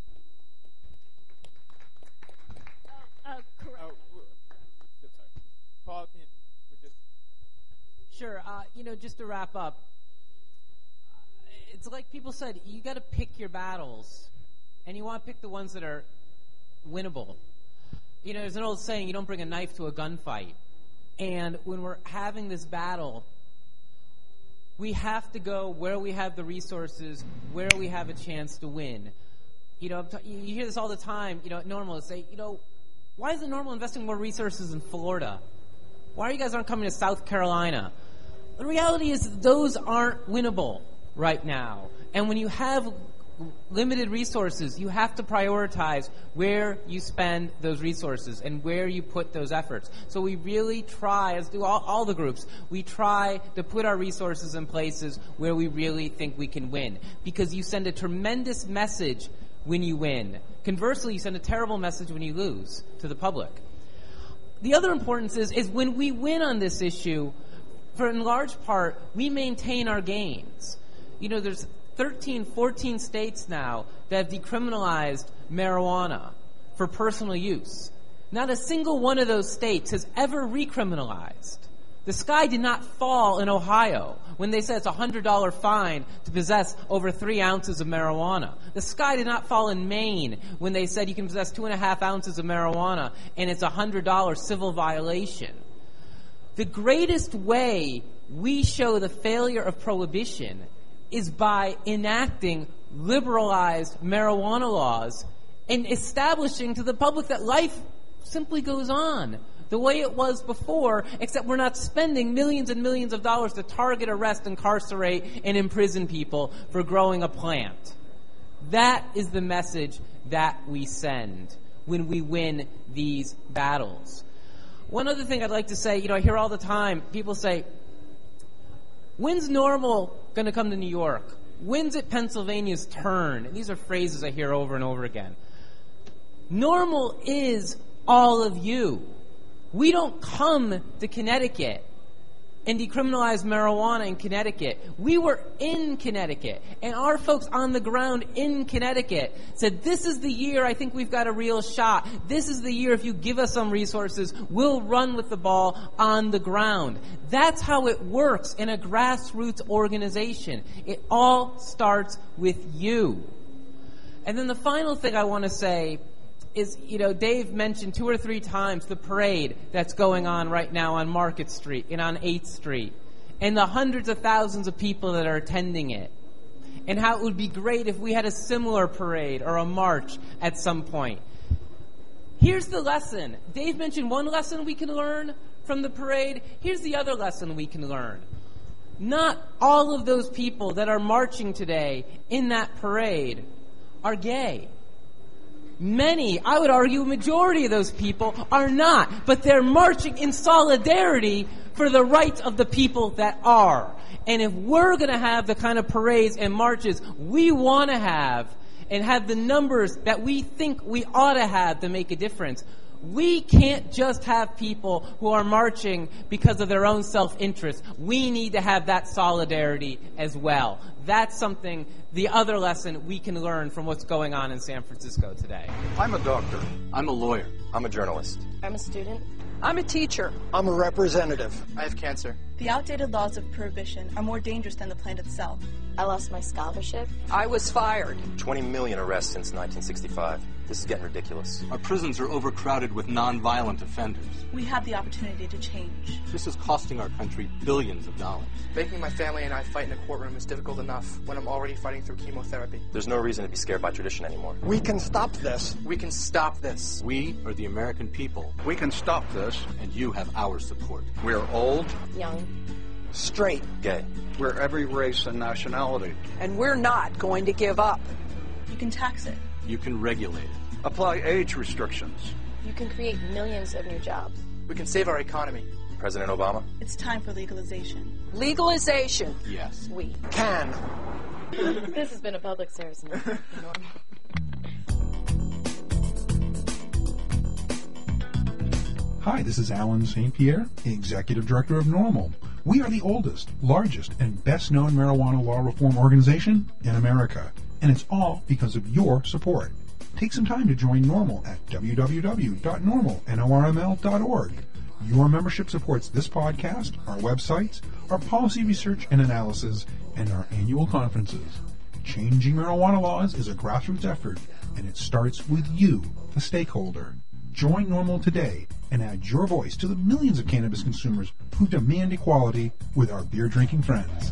Uh, correct. Oh, sorry. Paul, can you, would just... Sure. Uh, you know, just to wrap up, it's like people said, you got to pick your battles, and you want to pick the ones that are winnable. You know, there's an old saying, you don't bring a knife to a gunfight. And when we're having this battle, we have to go where we have the resources, where we have a chance to win. You know, you hear this all the time, you know, at Normal, say, you know, why isn't Normal investing more resources in Florida? Why are you guys aren't coming to South Carolina? The reality is those aren't winnable right now. And when you have limited resources, you have to prioritize where you spend those resources and where you put those efforts. So we really try, as do all, all the groups, we try to put our resources in places where we really think we can win. Because you send a tremendous message when you win. Conversely, you send a terrible message when you lose to the public. The other importance is, is when we win on this issue, for in large part, we maintain our gains. You know, there's thirteen, fourteen states now that have decriminalized marijuana for personal use. Not a single one of those states has ever recriminalized. The sky did not fall in Ohio when they said it's a one hundred dollars fine to possess over three ounces of marijuana. The sky did not fall in Maine when they said you can possess two and a half ounces of marijuana and it's a one hundred dollars civil violation. The greatest way we show the failure of prohibition is by enacting liberalized marijuana laws and establishing to the public that life simply goes on the way it was before, except we're not spending millions and millions of dollars to target, arrest, incarcerate, and imprison people for growing a plant. That is the message that we send when we win these battles. One other thing I'd like to say, you know, I hear all the time, people say, when's Normal going to come to New York? When's it Pennsylvania's turn? And these are phrases I hear over and over again. Normal is all of you. We don't come to Connecticut and decriminalize marijuana in Connecticut. We were in Connecticut, and our folks on the ground in Connecticut said, this is the year I think we've got a real shot. This is the year if you give us some resources, we'll run with the ball on the ground. That's how it works in a grassroots organization. It all starts with you. And then the final thing I want to say is, you know, Dave mentioned two or three times the parade that's going on right now on Market Street and on eighth Street, and the hundreds of thousands of people that are attending it, and how it would be great if we had a similar parade or a march at some point. Here's the lesson. Dave mentioned one lesson we can learn from the parade. Here's the other lesson we can learn. Not all of those people that are marching today in that parade are gay. Many, I would argue a majority of those people are not, but they're marching in solidarity for the rights of the people that are. And if we're going to have the kind of parades and marches we want to have and have the numbers that we think we ought to have to make a difference, We can't just have people who are marching because of their own self-interest. We need to have that solidarity as well. That's something, the other lesson we can learn from what's going on in San Francisco today. I'm a doctor. I'm a lawyer. I'm a journalist. I'm a student. I'm a teacher. I'm a representative. I have cancer. The outdated laws of prohibition are more dangerous than the plant itself. I lost my scholarship. I was fired. twenty million arrests since nineteen sixty-five. This is getting ridiculous. Our prisons are overcrowded with non-violent offenders. We have the opportunity to change. This is costing our country billions of dollars. Making my family and I fight in a courtroom is difficult enough when I'm already fighting through chemotherapy. There's no reason to be scared by tradition anymore. We can stop this. We can stop this. We are the American people. We can stop this. And you have our support. We are old, young, straight, gay. We're every race and nationality. And we're not going to give up. You can tax it. You can regulate it. Apply age restrictions. You can create millions of new jobs. We can save our economy. President Obama? It's time for legalization. Legalization. Yes. We can. This has been a public service announcement. Hi, this is Alan Saint Pierre, Executive Director of NORML. We are the oldest, largest, and best-known marijuana law reform organization in America, and it's all because of your support. Take some time to join NORML at w w w dot normal dot org. Your membership supports this podcast, our websites, our policy research and analysis, and our annual conferences. Changing marijuana laws is a grassroots effort, and it starts with you, the stakeholder. Join NORML today and add your voice to the millions of cannabis consumers who demand equality with our beer-drinking friends.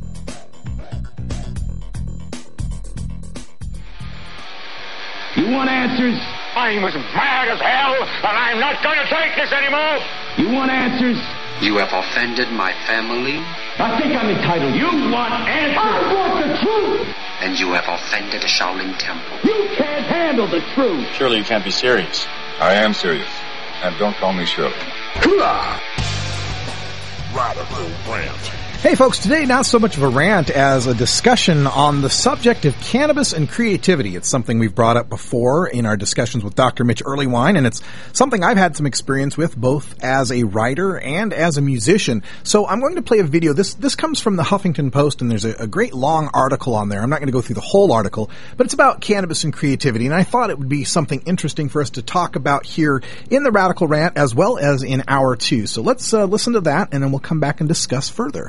You want answers? I'm as mad as hell, and I'm not going to take this anymore. You want answers? You have offended my family. I think I'm entitled. You want answers? I want the truth. And you have offended the Shaolin Temple. You can't handle the truth. Surely you can't be serious. I am serious. And don't call me Shirley. Hoorah! Radical Rant. Hey folks, today not so much of a rant as a discussion on the subject of cannabis and creativity. It's something we've brought up before in our discussions with Doctor Mitch Earleywine, and it's something I've had some experience with both as a writer and as a musician. So I'm going to play a video. This this comes from the Huffington Post, and there's a, a great long article on there. I'm not going to go through the whole article, but it's about cannabis and creativity, and I thought it would be something interesting for us to talk about here in the Radical Rant as well as in Hour two. So let's uh, listen to that, and then we'll come back and discuss further.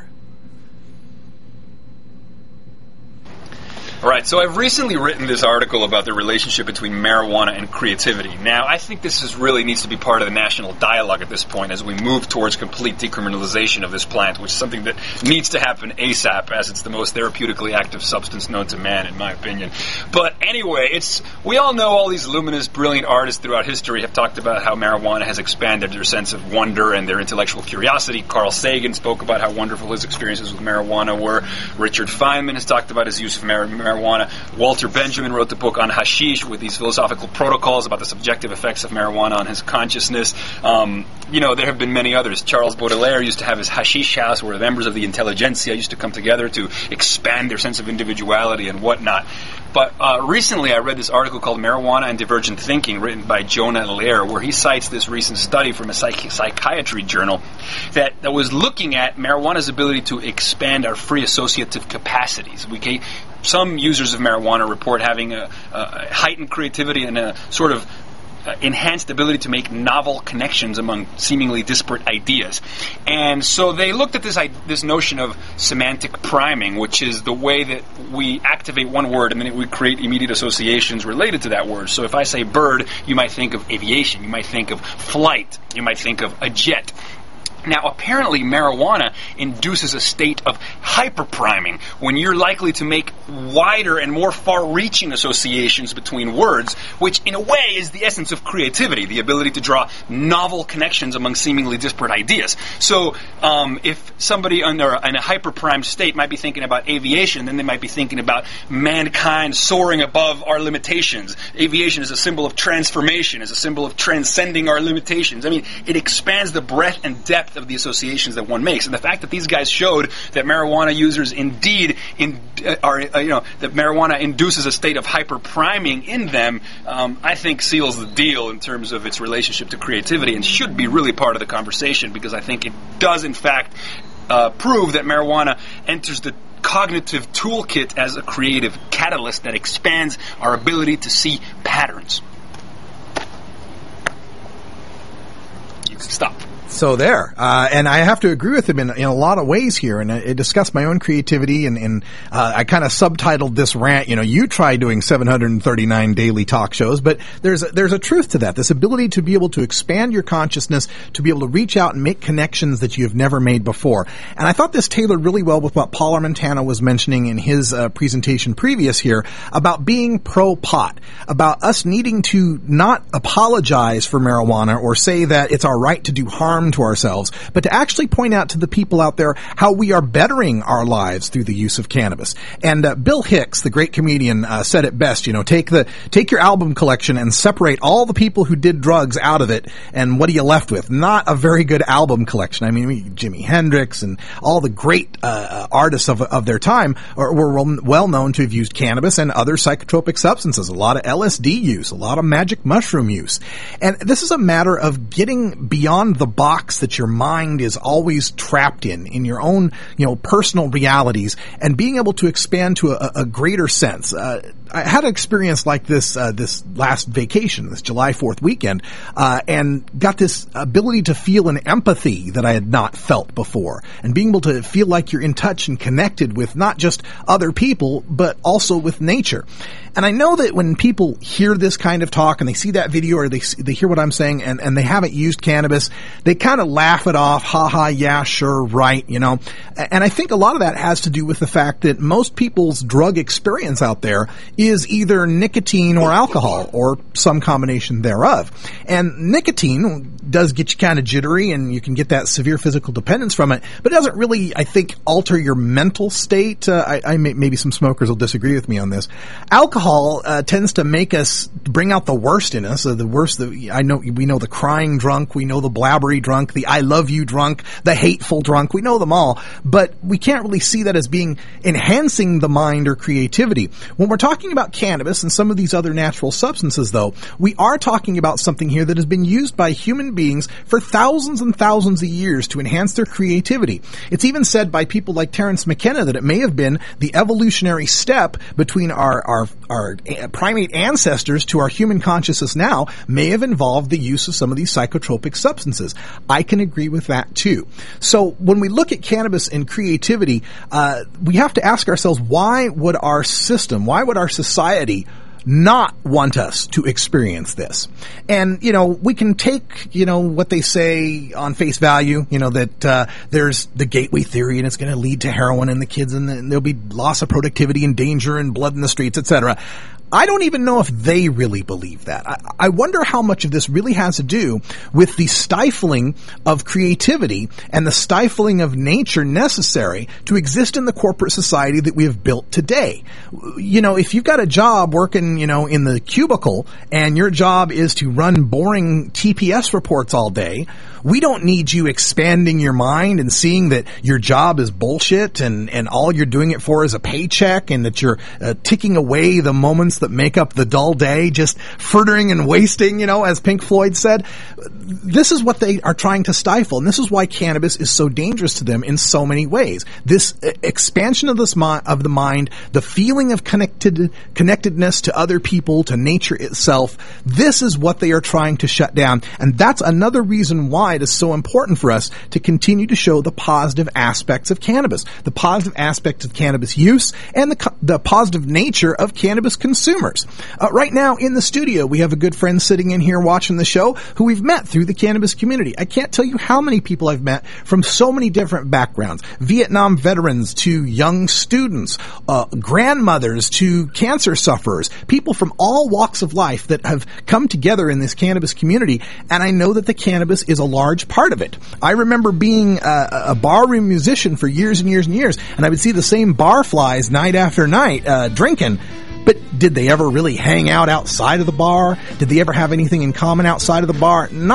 All right, so I've recently written this article about the relationship between marijuana and creativity. Now, I think this is really needs to be part of the national dialogue at this point as we move towards complete decriminalization of this plant, which is something that needs to happen ASAP, as it's the most therapeutically active substance known to man, in my opinion. But anyway, it's we all know all these luminous, brilliant artists throughout history have talked about how marijuana has expanded their sense of wonder and their intellectual curiosity. Carl Sagan spoke about how wonderful his experiences with marijuana were. Richard Feynman has talked about his use of marijuana. marijuana. Walter Benjamin wrote the book on hashish with these philosophical protocols about the subjective effects of marijuana on his consciousness. Um, you know, there have been many others. Charles Baudelaire used to have his hashish house where members of the intelligentsia used to come together to expand their sense of individuality and whatnot. But uh, recently I read this article called Marijuana and Divergent Thinking, written by Jonah Lehrer, where he cites this recent study from a psych- psychiatry journal that, that was looking at marijuana's ability to expand our free associative capacities. We can, some users of marijuana report having a, a heightened creativity and a sort of Uh, enhanced ability to make novel connections among seemingly disparate ideas. And so they looked at this this notion of semantic priming, which is the way that we activate one word and then we create immediate associations related to that word. So if I say bird, you might think of aviation, you might think of flight, you might think of a jet. Now, apparently, marijuana induces a state of hyperpriming when you're likely to make wider and more far-reaching associations between words, which, in a way, is the essence of creativity, the ability to draw novel connections among seemingly disparate ideas. So, um, if somebody under in a hyperprimed state might be thinking about aviation, then they might be thinking about mankind soaring above our limitations. Aviation is a symbol of transformation, is a symbol of transcending our limitations. I mean, it expands the breadth and depth of the associations that one makes. And the fact that these guys showed that marijuana users indeed in, uh, are, uh, you know, that marijuana induces a state of hyper-priming in them, um, I think seals the deal in terms of its relationship to creativity and should be really part of the conversation, because I think it does, in fact, uh, prove that marijuana enters the cognitive toolkit as a creative catalyst that expands our ability to see patterns. You can stop. So there, uh, and I have to agree with him in, in a lot of ways here, and I, I discussed my own creativity, and, and uh, I kind of subtitled this rant, you know, you try doing seven hundred thirty-nine daily talk shows, but there's a, there's a truth to that, this ability to be able to expand your consciousness, to be able to reach out and make connections that you have never made before. And I thought this tailored really well with what Paul Armentano was mentioning in his uh, presentation previous here about being pro-pot, about us needing to not apologize for marijuana or say that it's our right to do harm to ourselves, but to actually point out to the people out there how we are bettering our lives through the use of cannabis. And uh, Bill Hicks, the great comedian, uh, said it best, you know, take the take your album collection and separate all the people who did drugs out of it, and what are you left with? Not a very good album collection. I mean, Jimi Hendrix and all the great uh, artists of of their time are, were well known to have used cannabis and other psychotropic substances, a lot of L S D use, a lot of magic mushroom use. And this is a matter of getting beyond the box that your mind is always trapped in, in your own, you know, personal realities, and being able to expand to a, a greater sense. Uh, I had an experience like this, uh, this last vacation, this July fourth weekend, uh, and got this ability to feel an empathy that I had not felt before, and being able to feel like you're in touch and connected with not just other people, but also with nature. And I know that when people hear this kind of talk and they see that video or they they hear what I'm saying and, and they haven't used cannabis, they kind of laugh it off, ha ha, yeah, sure, right, you know. And I think a lot of that has to do with the fact that most people's drug experience out there is either nicotine or alcohol or some combination thereof. And nicotine does get you kind of jittery and you can get that severe physical dependence from it, but it doesn't really, I think, alter your mental state. Uh, I, I may, maybe some smokers will disagree with me on this. Alcohol uh, tends to make us bring out the worst in us. Uh, the worst, the, I know, we know the crying drunk, we know the blabbery drunk, the I love you drunk, the hateful drunk, we know them all, but we can't really see that as being enhancing the mind or creativity. When we're talking about cannabis and some of these other natural substances, though, we are talking about something here that has been used by human beings for thousands and thousands of years to enhance their creativity. It's even said by people like Terence McKenna that it may have been the evolutionary step between our, our, our primate ancestors to our human consciousness now may have involved the use of some of these psychotropic substances. I can agree with that too. So when we look at cannabis and creativity, uh, we have to ask ourselves, why would our system, why would our society not want us to experience this? And, you know, we can take, you know, what they say on face value, you know, that uh, there's the gateway theory and it's going to lead to heroin and the kids and, the, and there'll be loss of productivity and danger and blood in the streets, et cetera. I don't even know if they really believe that. I, I wonder how much of this really has to do with the stifling of creativity and the stifling of nature necessary to exist in the corporate society that we have built today. You know, if you've got a job working, you know, in the cubicle and your job is to run boring T P S reports all day, we don't need you expanding your mind and seeing that your job is bullshit and, and all you're doing it for is a paycheck and that you're uh, ticking away the moments that make up the dull day, just frittering and wasting, you know, as Pink Floyd said. This is what they are trying to stifle, and this is why cannabis is so dangerous to them in so many ways. This uh, expansion of this mi- of the mind, the feeling of connected connectedness to other people, to nature itself, this is what they are trying to shut down, and that's another reason why it is so important for us to continue to show the positive aspects of cannabis, the positive aspects of cannabis use, and the, the positive nature of cannabis consumption. Consumers. Uh, right now in the studio, we have a good friend sitting in here watching the show who we've met through the cannabis community. I can't tell you how many people I've met from so many different backgrounds. Vietnam veterans to young students, uh, grandmothers to cancer sufferers, people from all walks of life that have come together in this cannabis community, and I know that the cannabis is a large part of it. I remember being a, a barroom musician for years and years and years, and I would see the same barflies night after night uh, drinking. But did they ever really hang out outside of the bar? Did they ever have anything in common outside of the bar? Not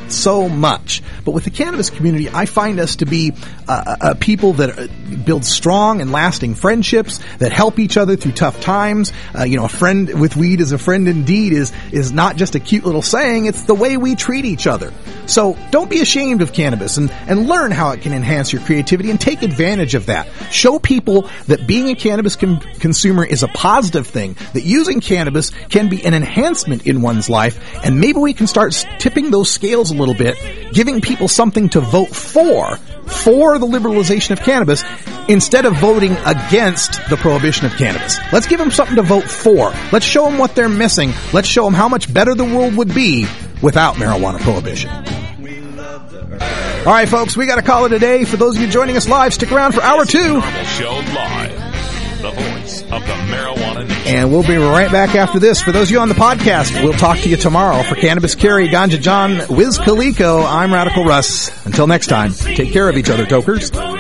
not so much. But with the cannabis community, I find us to be uh, uh, people that uh, build strong and lasting friendships, that help each other through tough times. Uh, you know, a friend with weed is a friend indeed is is not just a cute little saying, it's the way we treat each other. So don't be ashamed of cannabis and, and learn how it can enhance your creativity and take advantage of that. Show people that being a cannabis com- consumer is a positive thing, that using cannabis can be an enhancement in one's life, and maybe we can start tipping those scales a little bit, giving people something to vote for, for the liberalization of cannabis, instead of voting against the prohibition of cannabis. Let's give them something to vote for. Let's show them what they're missing. Let's show them how much better the world would be without marijuana prohibition. All right, folks, we got to call it a day. For those of you joining us live, stick around for hour two. Normal Show Live, the voice of the marijuana nation. And we'll be right back after this. For those of you on the podcast, we'll talk to you tomorrow. For Cannabis Carrie, Ganja John, Wiz Kaliko, I'm Radical Russ. Until next time, take care of each other, tokers.